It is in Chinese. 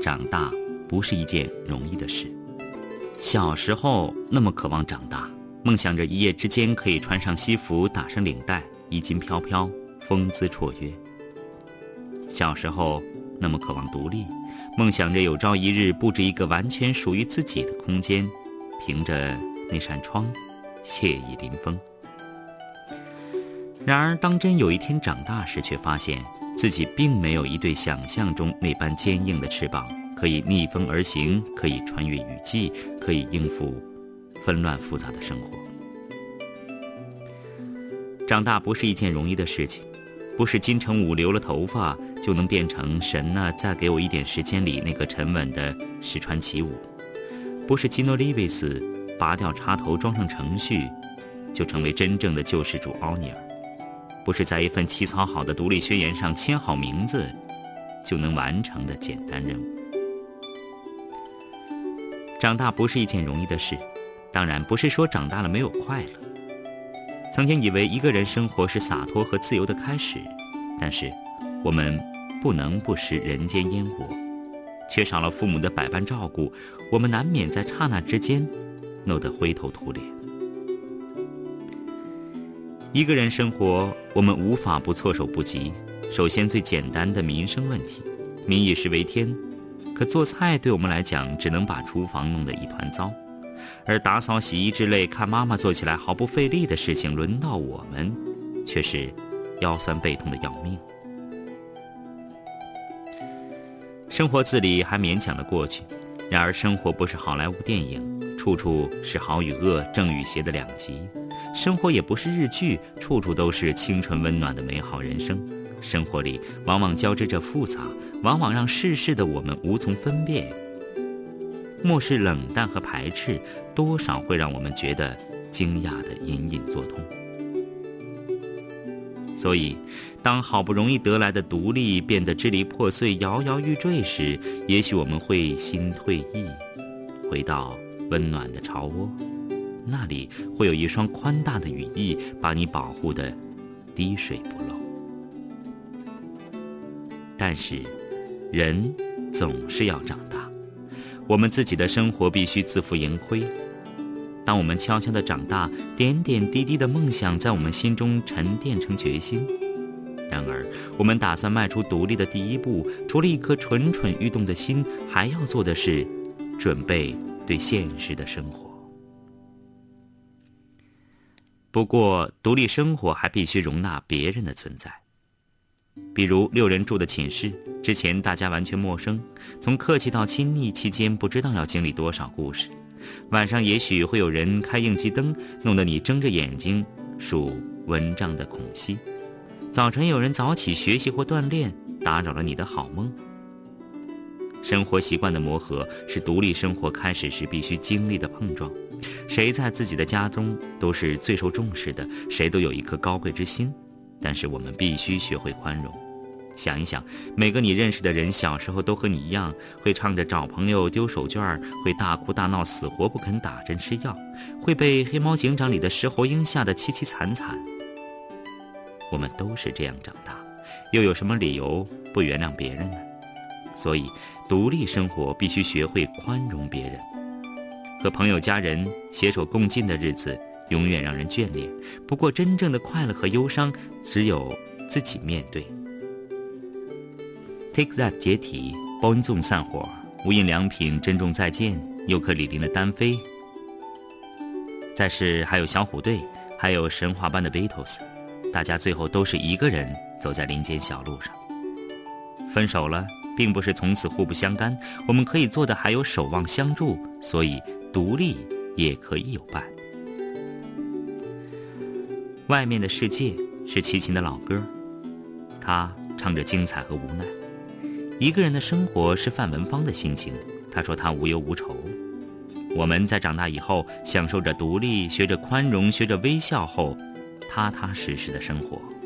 长大不是一件容易的事。小时候那么渴望长大，梦想着一夜之间可以穿上西服，打上领带，衣襟飘飘，风姿绰约。小时候那么渴望独立，梦想着有朝一日布置一个完全属于自己的空间，凭着那扇窗，惬意临风。然而当真有一天长大时，却发现自己并没有一对想象中那般坚硬的翅膀，可以逆风而行，可以穿越雨季，可以应付纷乱复杂的生活。长大不是一件容易的事情，不是金城武留了头发就能变成神啊，再给我一点时间里那个沉稳的石川起舞，不是基诺里维斯拔掉插头装上程序就成为真正的救世主奥尼尔，不是在一份起草好的独立宣言上签好名字就能完成的简单任务。长大不是一件容易的事，当然不是说长大了没有快乐。曾经以为一个人生活是洒脱和自由的开始，但是我们不能不食人间烟火，缺少了父母的百般照顾，我们难免在刹那之间弄得灰头土脸。一个人生活，我们无法不措手不及。首先最简单的民生问题，民以食为天，可做菜对我们来讲只能把厨房弄得一团糟，而打扫洗衣之类看妈妈做起来毫不费力的事情，轮到我们却是腰酸背痛的要命。生活自理还勉强的过去，然而生活不是好莱坞电影，处处是好与恶、正与邪的两极。生活也不是日剧，处处都是清纯温暖的美好人生。生活里往往交织着复杂，往往让世事的我们无从分辨。漠视冷淡和排斥，多少会让我们觉得惊讶的隐隐作痛。所以当好不容易得来的独立变得支离破碎、摇摇欲坠时，也许我们会心退意，回到温暖的巢窝，那里会有一双宽大的羽翼，把你保护得滴水不漏。但是人总是要长大，我们自己的生活必须自负盈亏。当我们悄悄地长大，点点滴滴的梦想在我们心中沉淀成决心。然而我们打算迈出独立的第一步，除了一颗蠢蠢欲动的心，还要做的是准备对现实的生活。不过独立生活还必须容纳别人的存在。比如6人住的寝室，之前大家完全陌生，从客气到亲昵期间不知道要经历多少故事。晚上也许会有人开应急灯，弄得你睁着眼睛数蚊帐的孔隙。早晨有人早起学习或锻炼，打扰了你的好梦。生活习惯的磨合是独立生活开始时必须经历的碰撞。谁在自己的家中都是最受重视的，谁都有一颗高贵之心，但是我们必须学会宽容。想一想，每个你认识的人小时候都和你一样，会唱着找朋友丢手绢，会大哭大闹死活不肯打针吃药，会被黑猫警长里的石猴鹰吓得凄凄惨惨。我们都是这样长大，又有什么理由不原谅别人呢？所以独立生活必须学会宽容别人。和朋友家人携手共进的日子永远让人眷恋，不过真正的快乐和忧伤只有自己面对。 Take That 解体，包音粽散伙，无印良品珍重再见，尤克里里的单飞，再是还有小虎队，还有神话般的 Beatles， 大家最后都是一个人走在林间小路上。分手了并不是从此互不相干，我们可以做的还有守望相助，所以独立也可以有伴。外面的世界是齐秦的老歌，他唱着精彩和无奈。一个人的生活是范文芳的心情，他说他无忧无愁。我们在长大以后，享受着独立，学着宽容，学着微笑后，踏踏实实的生活。